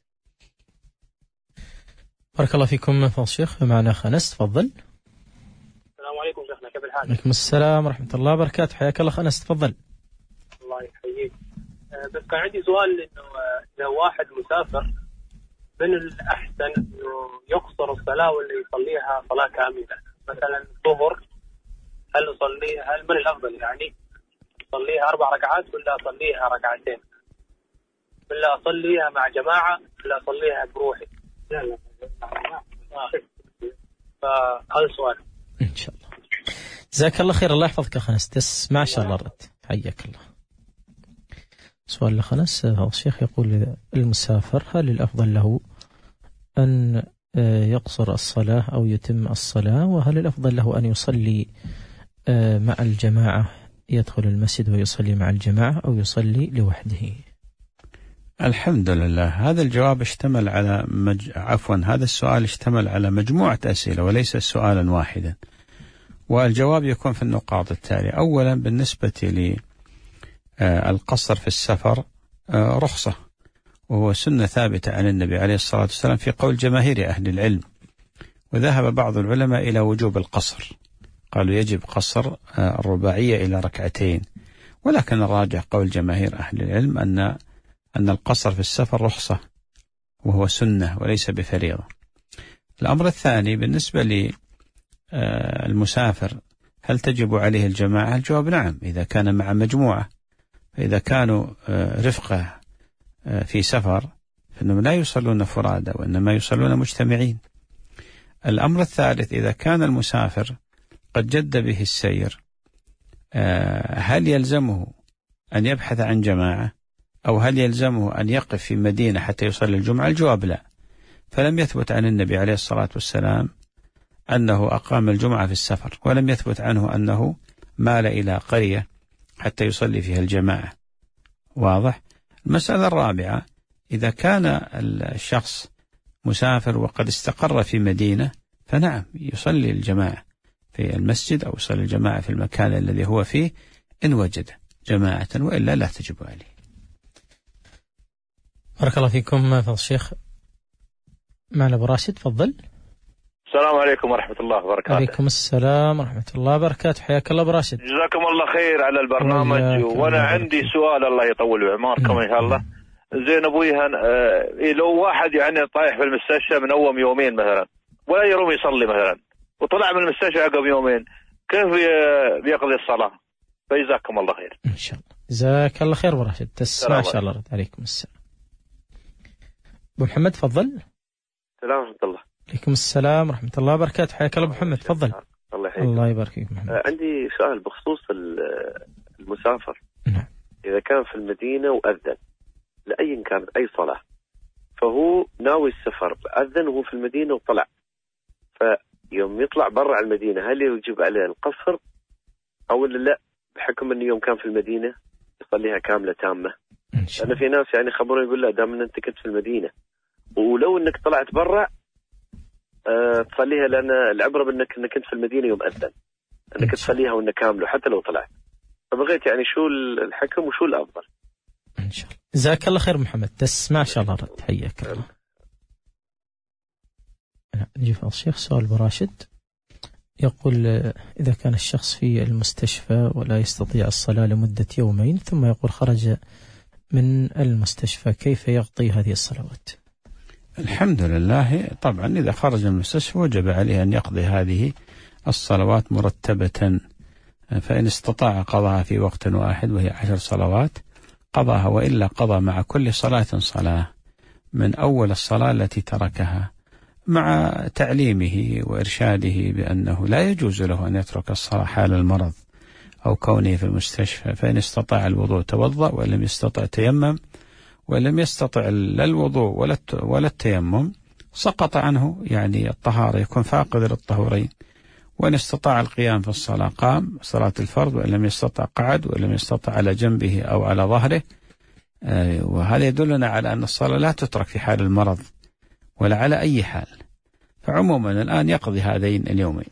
بارك الله فيكم فضل الشيخ. معنا خنس، تفضل. السلام عليكم شيخنا، كيف الحال؟ عليكم السلام ورحمة الله وبركاته، حياك الله خنس، تفضل. الله يحييك. بس كان عندي سؤال، إنه إذا واحد مسافر من الأحسن إنه يقصر الصلاة ولا يصليها صلاة كاملة؟ مثلا الظهر هل أصلي هل من الأفضل يعني أصليها أربع ركعات ولا أصليها ركعتين، ولا أصليها مع جماعة ولا أصليها بروحي؟ لا لا فهذا السؤال إن شاء الله. جزاك الله خير، الله يحفظك خنس. تسمع إن شاء الله الرد، حياك الله. سؤال لخنس هذا الشيخ يقول: المسافر هل الأفضل له أن يقصر الصلاة أو يتم الصلاة، وهل الأفضل له أن يصلي مع الجماعة، يدخل المسجد ويصلي مع الجماعة، أو يصلي لوحده؟ الحمد لله. هذا الجواب اشتمل على مج... عفوا هذا السؤال اشتمل على مجموعة أسئلة وليس سؤالا واحدا، والجواب يكون في النقاط التالية. أولا بالنسبة للقصر في السفر رخصة، وهو سنة ثابتة عن النبي عليه الصلاة والسلام في قول جماهير أهل العلم، وذهب بعض العلماء إلى وجوب القصر، قالوا يجب قصر الرباعية إلى ركعتين، ولكن الراجح قول جماهير أهل العلم أن أن القصر في السفر رخصة وهو سنة وليس بفريضة. الأمر الثاني بالنسبة للمسافر هل تجب عليه الجماعة؟ الجواب نعم إذا كان مع مجموعة. فإذا كانوا رفقة في سفر فإنهم لا يصلون فرادى وإنما يصلون مجتمعين. الأمر الثالث إذا كان المسافر قد جد به السير هل يلزمه أن يبحث عن جماعة أو هل يلزمه أن يقف في مدينة حتى يصلي الجمعة؟ الجواب لا. فلم يثبت عن النبي عليه الصلاة والسلام أنه أقام الجمعة في السفر، ولم يثبت عنه أنه مال إلى قرية حتى يصلي فيها الجماعة. واضح؟ المسألة الرابعة إذا كان الشخص مسافر وقد استقر في مدينة فنعم يصلي الجماعة في المسجد أو يصلي الجماعة في المكان الذي هو فيه إن وجد جماعة، وإلا لا تجب عليه. بارك الله فيكم فضل الشيخ. معنا أبو راشد، تفضل. السلام عليكم ورحمة الله وبركاته. عليكم السلام ورحمة الله وبركاته، حياك الله أبو راشد. جزاكم الله خير على البرنامج. وأنا عندي سؤال الله يطول بعمركم إن شاء الله. زين أبوي هن... آه... لو واحد يعني طايح في المستشفى من أول يومين مثلا ولا يروم يصلي مثلا وطلع من المستشفى عقب يومين، كيف بيقضي الصلاة؟ فجزاكم الله خير. إن شاء الله. جزاك الله خير أبو راشد. تسمع إن شاء الله رد. عليكم السلام. أبو محمد تفضل. السلام ورحمة الله. عليكم السلام ورحمة الله وبركاته، حياك الله أبو محمد، تفضل. الله يحييك. الله يبارك فيك محمد. آه عندي سؤال بخصوص المسافر. نعم. إذا كان في المدينة وأذن لأي كانت أي صلاة، فهو ناوي السفر، أذن وهو في المدينة وطلع، فيوم يطلع برا المدينة هل يجب عليه القصر أو لا، بحكم أنه يوم كان في المدينة يصليها كاملة تامة؟ لأن في ناس يعني خبروا يقول لا دام أنت كنت في المدينة ولو أنك طلعت برا أه تصليها، لأن العبرة بأنك أنك كنت في المدينة يوم أذن أنك تصليها وأنك كاملة حتى لو طلعت. فبغيت يعني شو الحكم وشو الأفضل؟ إن شاء الله. جزاك الله خير محمد، تسمع إن شاء الله رد. حياك الله. نجي فضل الشيخ. سؤال براشد يقول إذا كان الشخص في المستشفى ولا يستطيع الصلاة لمدة يومين ثم يقول خرج من المستشفى، كيف يغطي هذه الصلوات؟ الحمد لله. طبعا إذا خرج من المستشفى وجب عليه أن يقضي هذه الصلوات مرتبة، فإن استطاع قضاها في وقت واحد وهي عشر صلوات قضاها، وإلا قضى مع كل صلاة صلاة من أول الصلاة التي تركها، مع تعليمه وإرشاده بأنه لا يجوز له أن يترك الصلاة حال المرض أو كونه في المستشفى. فإن استطاع الوضوء توضأ، وإن لم يستطع تيمم، وإن لم يستطع لا الوضوء ولا التيمم سقط عنه يعني الطهارة، يكون فاقد للطهورين. وإن استطاع القيام في الصلاة قام صلاة الفرض، وإن لم يستطع قعد، وإن لم يستطع على جنبه أو على ظهره. وهذا يدلنا على أن الصلاة لا تترك في حال المرض ولا على أي حال. فعموما الآن يقضي هذين اليومين.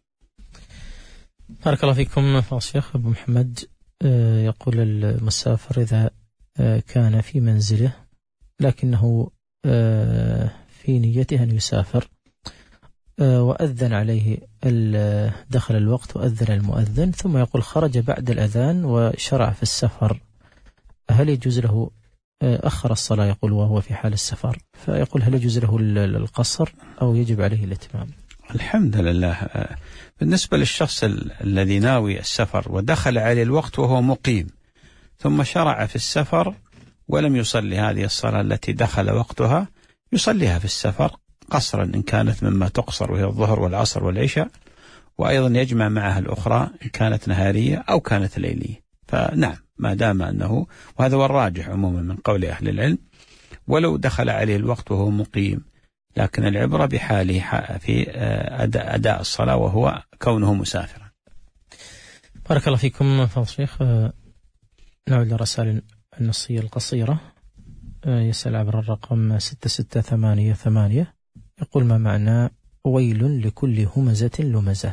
بارك الله فيكم فضل الشيخ. أبو محمد يقول المسافر إذا كان في منزله لكنه في نيته أن يسافر وأذن عليه دخل الوقت وأذن المؤذن، ثم يقول خرج بعد الأذان وشرع في السفر، هل يجوز له أخر الصلاة يقول وهو في حال السفر؟ فيقول هل يجوز له القصر أو يجب عليه الاتمام؟ الحمد لله. بالنسبة للشخص الذي ناوي السفر ودخل عليه الوقت وهو مقيم ثم شرع في السفر ولم يصلي هذه الصلاة التي دخل وقتها، يصليها في السفر قصرا إن كانت مما تقصر وهي الظهر والعصر والعشاء، وأيضا يجمع معها الأخرى إن كانت نهارية أو كانت ليلية. فنعم ما دام أنه، وهذا هو الراجح عموما من قول أهل العلم، ولو دخل عليه الوقت وهو مقيم، لكن العبرة بحاله في أداء الصلاة وهو كونه مسافرا. بارك الله فيكم فضل الشيخ. نعود للرسائل النصية القصيرة. يسأل عبر الرقم ستة ستة ثمانية ثمانية، يقول ما معنى ويل لكل همزة لمزة؟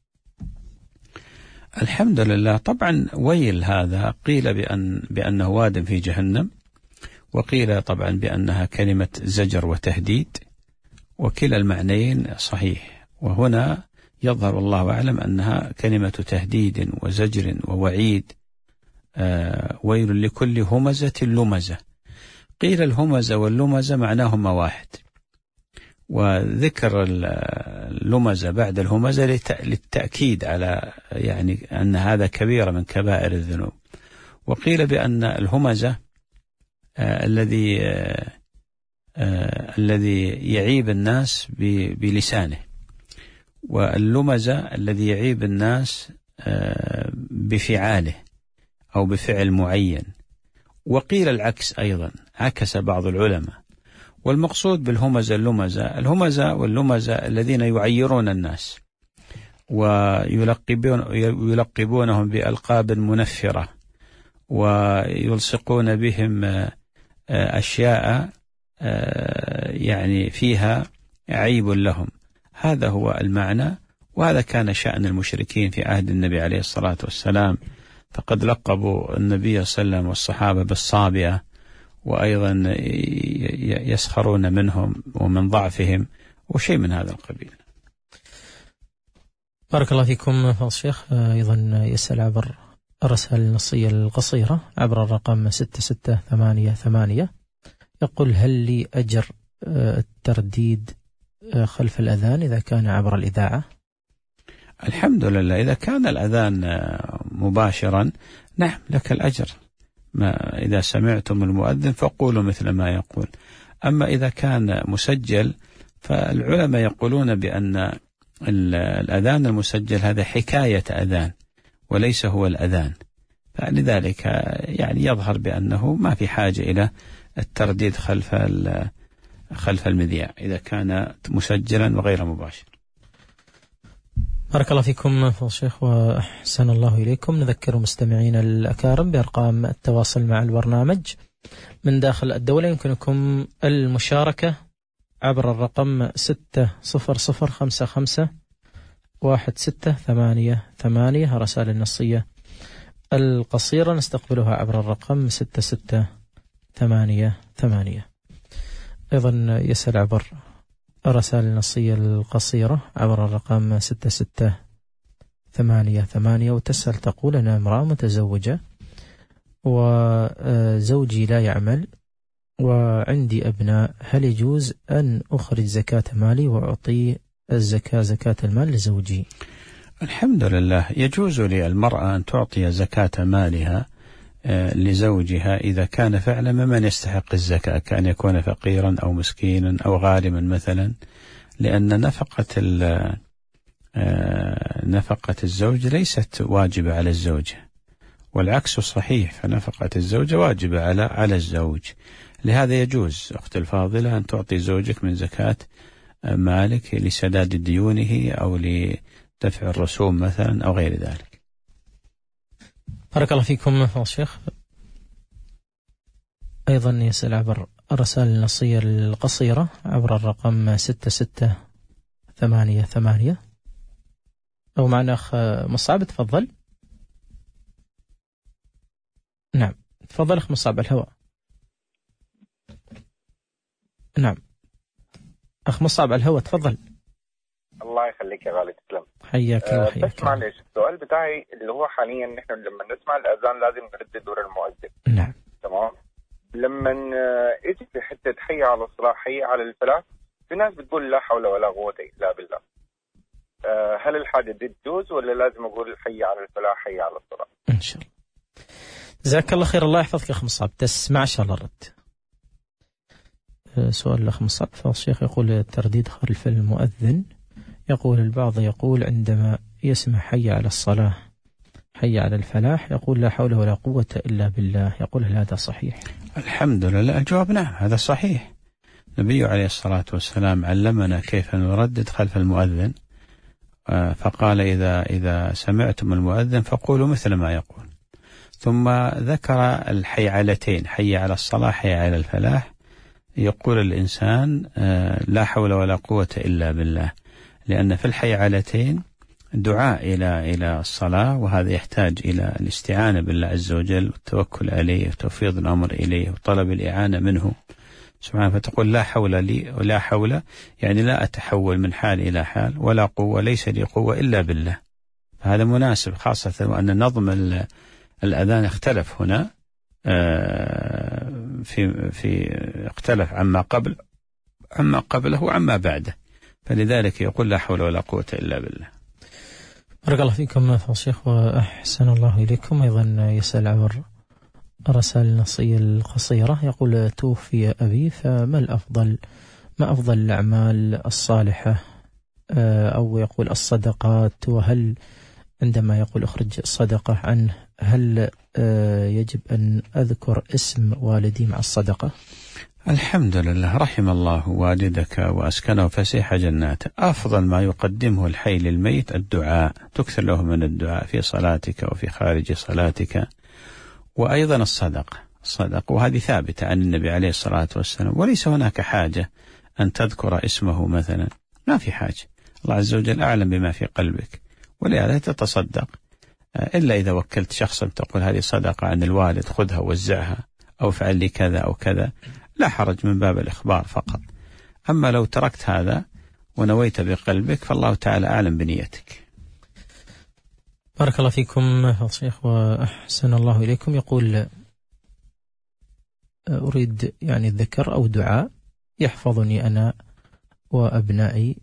الحمد لله. طبعا ويل هذا قيل بأن بأنه واد في جهنم، وقيل طبعا بأنها كلمة زجر وتهديد، وكلا المعنيين صحيح. وهنا يظهر الله أعلم أنها كلمة تهديد وزجر ووعيد. آه ويل لكل همزة لمزة. قيل الهمزة واللمزة معناهما واحد، وذكر اللمزة بعد الهمزة للتأكيد على يعني أن هذا كبيرة من كبائر الذنوب. وقيل بأن الهمزة آه الذي آه آه الذي يعيب الناس بلسانه، واللمزة الذي يعيب الناس آه بفعاله أو بفعل معين. وقيل العكس أيضا، عكس بعض العلماء. والمقصود بالهمزة اللمزة الهمزة واللمزة الذين يعيرون الناس ويلقبون يلقبونهم بألقاب منفرة ويلصقون بهم أشياء يعني فيها عيب لهم. هذا هو المعنى، وهذا كان شأن المشركين في عهد النبي عليه الصلاة والسلام، فقد لقبوا النبي صلى الله عليه وسلم والصحابة بالصابئة، وأيضا يسخرون منهم ومن ضعفهم وشيء من هذا القبيل. بارك الله فيكم فضل الشيخ. أيضا يسأل عبر الرسائل النصية القصيرة عبر الرقم ستة ستة ثمانية ثمانية، يقول: هل لي أجر الترديد خلف الأذان إذا كان عبر الإذاعة؟ الحمد لله، إذا كان الأذان مباشرا نعم لك الأجر. ما إذا سمعتم المؤذن فقولوا مثل ما يقول. أما إذا كان مسجل فالعلماء يقولون بأن الأذان المسجل هذا حكاية أذان وليس هو الأذان، فلذلك يعني يظهر بأنه ما في حاجة إلى الترديد خلف خلف المذياع إذا كان مسجلا وغير مباشر. بارك الله فيكم فضل الشيخ وأحسن الله إليكم. نذكر مستمعين الأكارم بأرقام التواصل مع البرنامج من داخل الدولة. يمكنكم المشاركة عبر الرقم ستة صفر صفر خمسة خمسة واحد ستة ثمانية ثمانية. رسائل النصية القصيرة نستقبلها عبر الرقم ستة ستة ثمانية ثمانية. أيضا يسأل عبر الرسائل النصية القصيرة عبر الرقم ستة ستة ثمانية ثمانية، وتسأل تقول: أنا امرأة متزوجة وزوجي لا يعمل وعندي أبناء، هل يجوز أن أخرج زكاة مالي وأعطي الزكاة زكاة المال لزوجي؟ الحمد لله، يجوز للمرأة أن تعطي زكاة مالها لزوجها إذا كان فعلا ممن يستحق الزكاة، كان يكون فقيرا أو مسكينا أو غارما مثلا، لأن نفقة نفقة الزوج ليست واجبة على الزوجة، والعكس صحيح، فنفقة الزوجة واجبة على على الزوج. لهذا يجوز أختي الفاضلة أن تعطي زوجك من زكاة مالك لسداد ديونه أو لدفع الرسوم مثلا أو غير ذلك. بارك الله فيكم فضل الشيخ. أيضا يسأل عبر الرسائل النصية القصيرة عبر الرقم ستة ستة ثمانية ثمانية. أو معنا أخ مصعب، تفضل. نعم تفضل أخ مصعب على الهواء. نعم أخ مصعب على الهواء، تفضل. الله يخليك يا غالي، تسلم. حياك الله. أه بس معلش، السؤال بتاعي اللي هو حاليا نحن لما نسمع الأذان لازم نرد دور المؤذن. نعم تمام. لما اجي في حتة حي على الصلاة حي على الفلاح، في ناس بتقول لا حول ولا قوة إلا بالله. أه هل الحاجة دي تجوز ولا لازم أقول حي على الفلاح حي على الصلاة؟ إن شاء الله. جزاك الله خير، الله يحفظك يا أخ مصعب. تسمع إن شاء الله الرد. سؤال الأخ مصعب فالشيخ يقول: الترديد خلف المؤذن. يقول البعض يقول عندما يسمع حي على الصلاة حي على الفلاح يقول لا حول ولا قوة إلا بالله. يقول: هل هذا صحيح؟ الحمد لله، الجواب نعم، هذا صحيح. النبي عليه الصلاة والسلام علمنا كيف نردد خلف المؤذن، فقال: إذا إذا سمعتم المؤذن فقولوا مثل ما يقول. ثم ذكر الحيعلتين، حي على الصلاة حي على الفلاح. يقول الإنسان لا حول ولا قوة إلا بالله، لأن في الحيعلتين دعاء إلى إلى الصلاة، وهذا يحتاج إلى الاستعانة بالله عز وجل والتوكل عليه وتفويض الأمر إليه وطلب الإعانة منه سبحانه. فتقول لا حول لي ولا حول، يعني لا أتحول من حال إلى حال، ولا قوة ليس لي قوة إلا بالله. هذا مناسب، خاصة وأن نظم الأذان اختلف هنا، في في اختلف عما قبل عما قبله وعما بعده، فلذلك يقول لا حول ولا قوة إلا بالله. بارك الله فيكم فضيلة الشيخ وأحسن الله إليكم. أيضا يسأل عبر الرسائل النصية القصيرة، يقول توفي أبي، فما الأفضل ما أفضل الأعمال الصالحة أو يقول الصدقات، وهل عندما يقول أخرج الصدقة عنه هل يجب أن أذكر اسم والدي مع الصدقة؟ الحمد لله، رحم الله والدك وأسكنه فسيح جناته. أفضل ما يقدمه الحي للميت الدعاء، تكثر له من الدعاء في صلاتك وفي خارج صلاتك، وأيضا الصدقة الصدقة وهذه ثابتة عن النبي عليه الصلاة والسلام، وليس هناك حاجة أن تذكر اسمه مثلا، ما في حاجة، الله عز وجل أعلم بما في قلبك، ولهذا تتصدق إلا إذا وكلت شخصا تقول هذه صدقة عن الوالد خذها وزعها أو فعل لي كذا أو كذا، لا حرج من باب الإخبار فقط. أما لو تركت هذا ونويت بقلبك فالله تعالى أعلم بنيتك. بارك الله فيكم شيخ وأحسن الله إليكم. يقول أريد يعني الذكر أو دعاء يحفظني أنا وأبنائي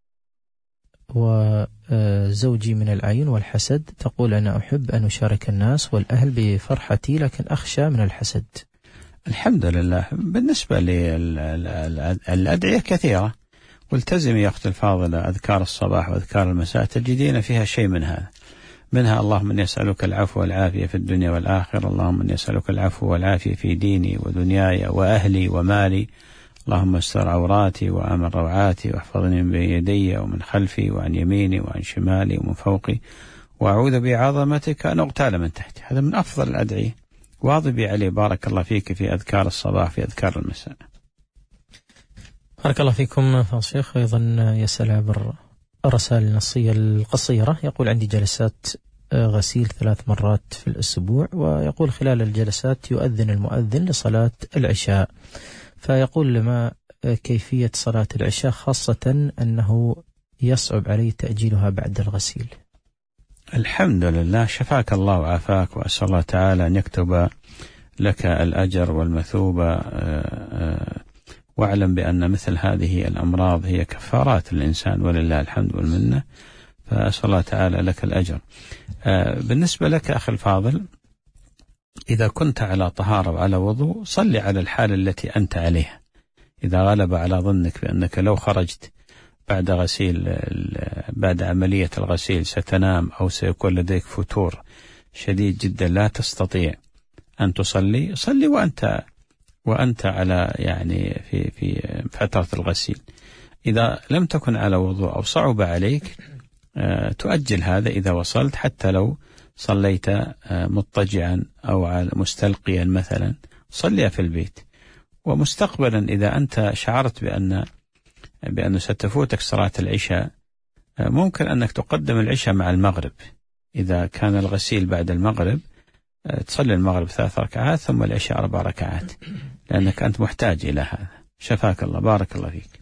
وزوجي من العين والحسد. تقول أنا أحب أن أشارك الناس والأهل بفرحتي لكن أخشى من الحسد. الحمد لله. بالنسبة للأدعية كثيرة، والتزمي يا أختي الفاضلة أذكار الصباح وأذكار المساء تجدين فيها شيء من هذا، منها اللهم إني أسألك العفو والعافية في الدنيا والآخرة، اللهم إني أسألك العفو والعافية في ديني ودنياي وأهلي ومالي، اللهم استر عوراتي وآمن روعاتي واحفظني من بين يدي ومن خلفي وعن يميني وعن شمالي ومن فوقي، وأعوذ بعظمتك أن أغتال من تحتي. هذا من أفضل الأدعية، واظبي عليه بارك الله فيك في أذكار الصباح في أذكار المساء. بارك الله فيكم فضيلة الشيخ. أيضا يسأل عبر الرسائل النصية القصيرة، يقول عندي جلسات غسيل ثلاث مرات في الأسبوع، ويقول خلال الجلسات يؤذن المؤذن لصلاة العشاء، فيقول ما كيفية صلاة العشاء خاصة أنه يصعب علي تأجيلها بعد الغسيل؟ الحمد لله، شفاك الله وعافاك، وأسأل الله تعالى أن يكتب لك الأجر والمثوبة، واعلم بأن مثل هذه الأمراض هي كفارات للإنسان ولله الحمد والمنة، فأسأل الله تعالى لك الأجر. بالنسبة لك أخي الفاضل، إذا كنت على طهارة وعلى وضوء صلي على الحالة التي أنت عليها. إذا غلب على ظنك بأنك لو خرجت بعد غسيل بعد عملية الغسيل ستنام أو سيكون لديك فتور شديد جدا لا تستطيع أن تصلي، صلي وأنت وأنت على يعني في في فترة الغسيل. إذا لم تكن على وضوء أو صعب عليك تؤجل هذا إذا وصلت، حتى لو صليت مضطجعا أو مستلقيا مثلا صلي في البيت. ومستقبلا إذا أنت شعرت بأن بأنه ستفوتك صلاة العشاء، ممكن أنك تقدم العشاء مع المغرب، إذا كان الغسيل بعد المغرب تصلي المغرب ثلاث ركعات ثم العشاء أربع ركعات، لأنك أنت محتاج إلى هذا. شفاك الله، بارك الله فيك.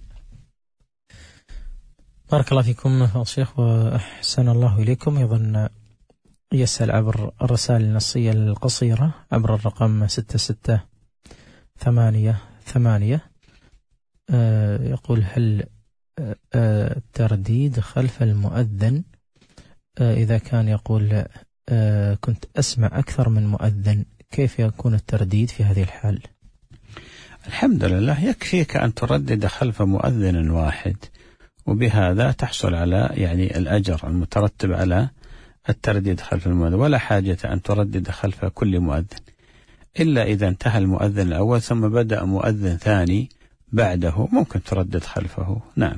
بارك الله فيكم فضيلة الشيخ وأحسن الله إليكم. أيضا يسأل عبر الرسائل النصية القصيرة عبر الرقم ستة ستة ثمانية ثمانية، يقول هل الترديد خلف المؤذن إذا كان يقول كنت أسمع أكثر من مؤذن، كيف يكون الترديد في هذه الحال؟ الحمد لله، يكفيك أن تردد خلف مؤذن واحد، وبهذا تحصل على يعني الأجر المترتب على الترديد خلف المؤذن، ولا حاجة أن تردد خلف كل مؤذن، إلا إذا انتهى المؤذن الأول ثم بدأ مؤذن ثاني بعده ممكن تردد خلفه. نعم.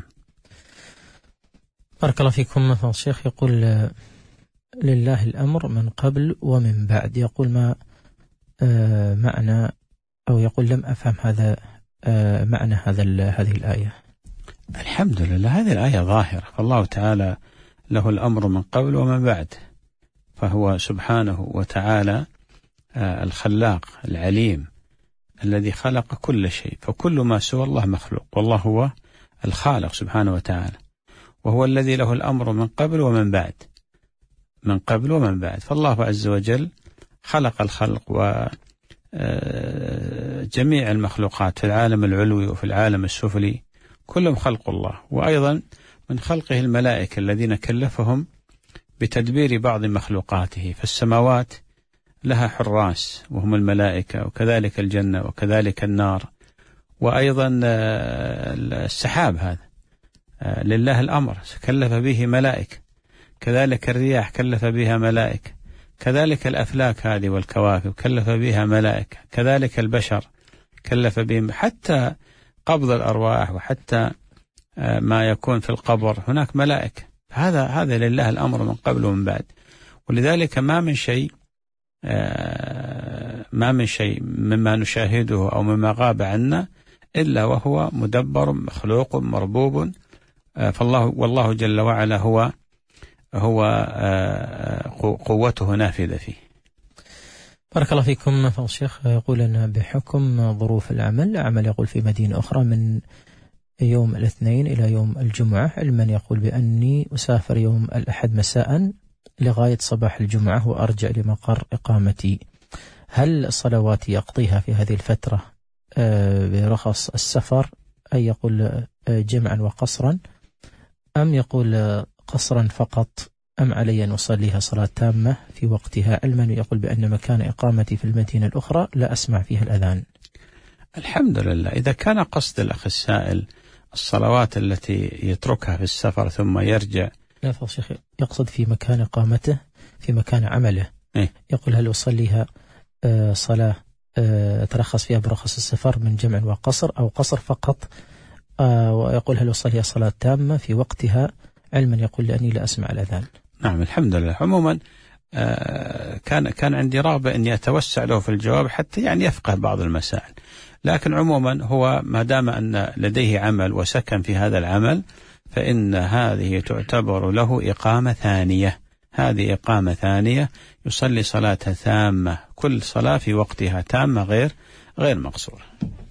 بارك الله فيكم فضيلة الشيخ. يقول لله الأمر من قبل ومن بعد، يقول ما آه معنى أو يقول لم أفهم هذا آه معنى هذا هذه الآية. الحمد لله، هذه الآية ظاهرة، فالله تعالى له الأمر من قبل ومن بعد، فهو سبحانه وتعالى آه الخلاق العليم الذي خلق كل شيء، فكل ما سوى الله مخلوق، والله هو الخالق سبحانه وتعالى، وهو الذي له الأمر من قبل ومن بعد، من قبل ومن بعد. فالله عز وجل خلق الخلق وجميع المخلوقات في العالم العلوي وفي العالم السفلي، كلهم خلق الله. وأيضا من خلقه الملائكة الذين كلفهم بتدبير بعض مخلوقاته، فالسماوات لها حراس وهم الملائكة، وكذلك الجنة وكذلك النار، وأيضا السحاب هذا لله الأمر كلف به ملائكة، كذلك الرياح كلف بها ملائكة، كذلك الأفلاك هذه والكواكب كلف بها ملائكة، كذلك البشر كلف بهم، حتى قبض الأرواح وحتى ما يكون في القبر هناك ملائكة. هذا هذا لله الأمر من قبل ومن بعد. ولذلك ما من شيء ما من شيء مما نشاهده أو مما غاب عنا إلا وهو مدبر مخلوق مربوب. فالله والله جل وعلا هو هو قوته نافذة فيه. بارك الله فيكم. فضل الشيخ يقول أن بحكم ظروف العمل، عمل يقول في مدينة أخرى من يوم الاثنين إلى يوم الجمعة، علما يقول بأني أسافر يوم الأحد مساء لغاية صباح الجمعة وأرجع لمقر إقامتي، هل صلواتي أقضيها في هذه الفترة برخص السفر، أي يقول جمعا وقصرا، أم يقول قصرا فقط، أم علي أن أصليها صلاة تامة في وقتها، علما يقول بأن مكان إقامتي في المدينة الأخرى لا أسمع فيها الأذان؟ الحمد لله. إذا كان قصد الأخ السائل الصلوات التي يتركها في السفر ثم يرجع، لا فضل الشيخ يقصد في مكان إقامته في مكان عمله، إيه؟ يقول هل أصليها آه صلاة آه ترخص فيها برخص السفر من جمع وقصر، أو قصر فقط، آه ويقول هل أصليها صلاة تامة في وقتها، علما يقول لأني لا أسمع الأذان. نعم الحمد لله. عموما آه كان كان عندي رغبة أني أتوسع له في الجواب حتى يعني يفقه بعض المسائل، لكن عموما هو ما دام أن لديه عمل وسكن في هذا العمل فإن هذه تعتبر له إقامة ثانية، هذه إقامة ثانية يصلي صلاة تامة، كل صلاة في وقتها تامة غير غير مقصورة.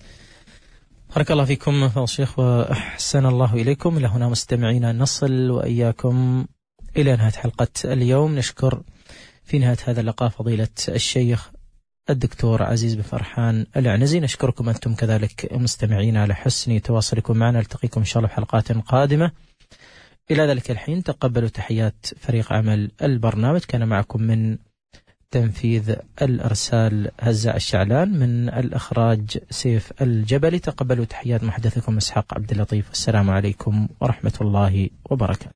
بارك الله فيكم فضل الشيخ وأحسن الله إليكم. إلى هنا مستمعينا نصل وإياكم إلى نهاية حلقة اليوم. نشكر في نهاية هذا اللقاء فضيلة الشيخ الدكتور عزيز بن فرحان العنزي. نشكركم أنتم كذلك مستمعين على حسن تواصلكم معنا. نلتقيكم إن شاء الله في حلقات قادمة. إلى ذلك الحين تقبلوا تحيات فريق عمل البرنامج. كان معكم من تنفيذ الإرسال هزاع الشعلان، من الإخراج سيف الجبلي. تقبلوا تحيات محدثكم إسحاق عبد اللطيف. السلام عليكم ورحمة الله وبركاته.